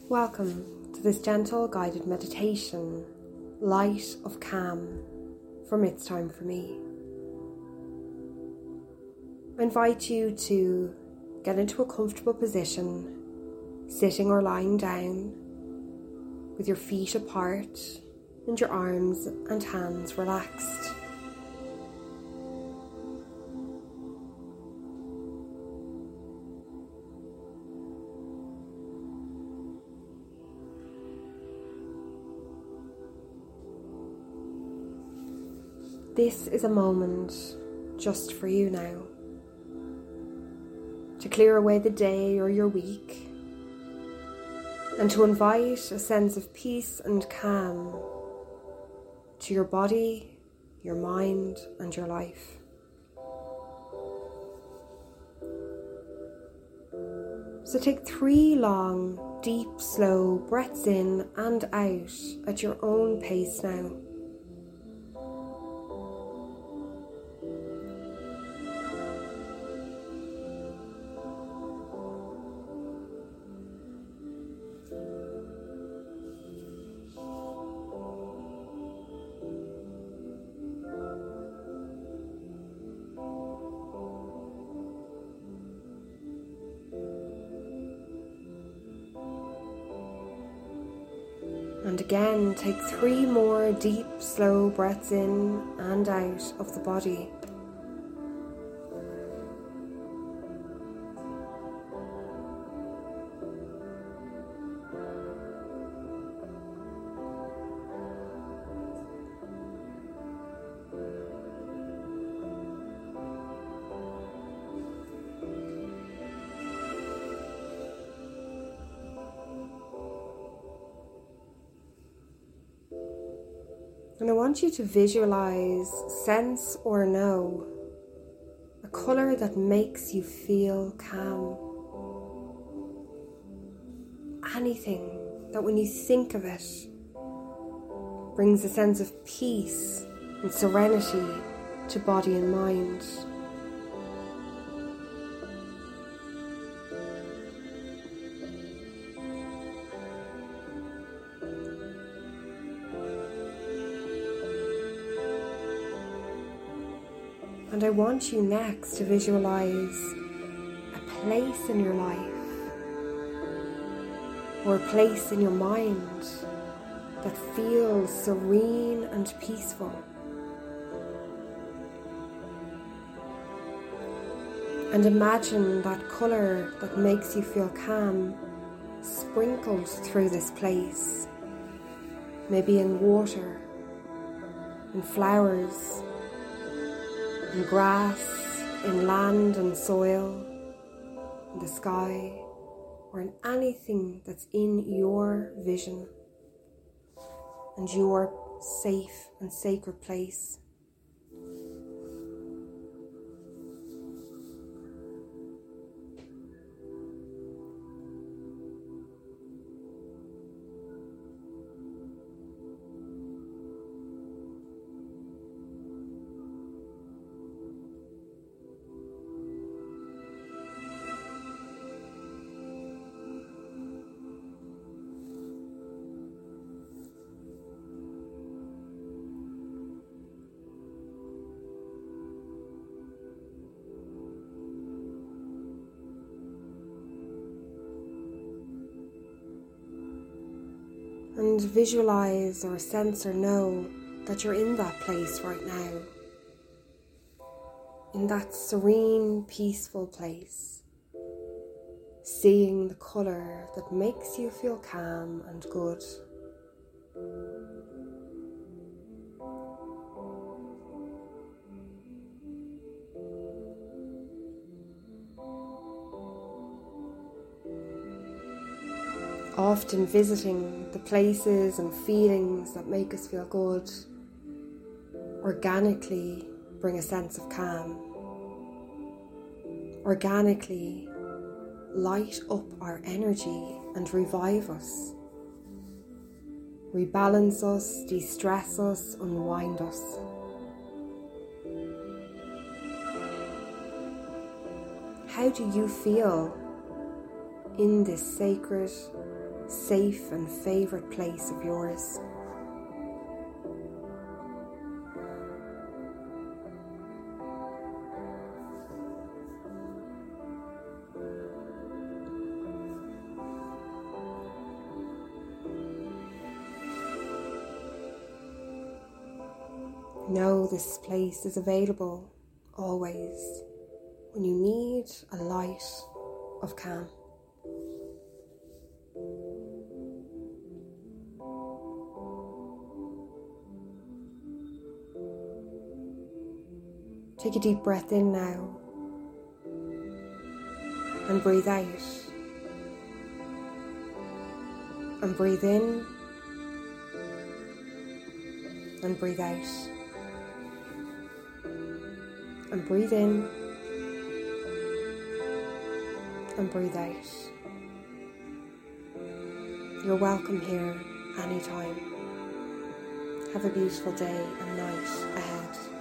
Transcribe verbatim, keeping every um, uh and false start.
Welcome to this gentle guided meditation, Light of Calm, from It's Time for Me. I invite you to get into a comfortable position, sitting or lying down, with your feet apart and your arms and hands relaxed. This is a moment just for you now, to clear away the day or your week, and to invite a sense of peace and calm to your body, your mind, and your life. So take three long, deep, slow breaths in and out at your own pace now. And again, take three more deep, slow breaths in and out of the body. And I want you to visualize, sense or know a colour that makes you feel calm. Anything that when you think of it brings a sense of peace and serenity to body and mind. And I want you next to visualize a place in your life or a place in your mind that feels serene and peaceful. And imagine that colour that makes you feel calm sprinkled through this place, maybe in water, in flowers, in grass, in land and soil, in the sky, or in anything that's in your vision and your safe and sacred place. And visualize or sense or know that you're in that place right now. In that serene, peaceful place. Seeing the colour that makes you feel calm and good. Often visiting the places and feelings that make us feel good organically bring a sense of calm. Organically light up our energy and revive us. Rebalance us, de-stress us, unwind us. How do you feel in this sacred, safe and favourite place of yours. Know this place is available always when you need a light of calm. Take a deep breath in now and breathe out, and breathe in and breathe out, and breathe in and breathe out. You're welcome here anytime. Have a beautiful day and night ahead.